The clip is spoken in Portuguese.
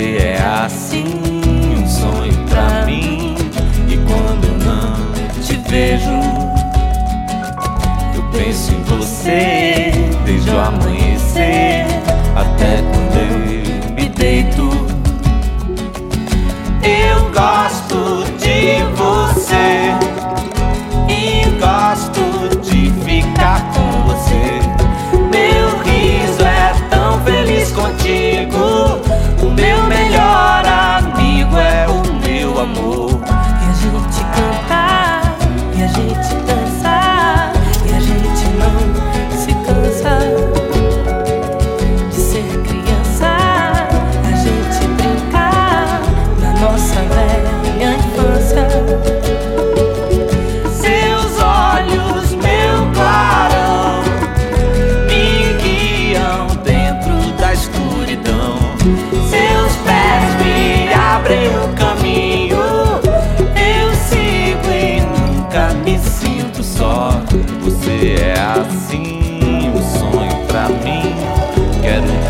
Você é assim, um sonho pra mim. E quando eu não te vejo, eu penso em você desde o amanhecer até quando eu me deito. Eu gosto de você e gosto de ficar com você. Meu riso é tão feliz contigo. O meu melhor amigo é o meu amor. E a gente canta, e a gente dança, e a gente não se cansa de ser criança. A gente brinca na nossa velha infância. Seus olhos, meu clarão, me guiam dentro da escuridão. Seus pés me abrem o caminho. Eu sigo e nunca me sinto só. Você é assim, um sonho pra mim. Quero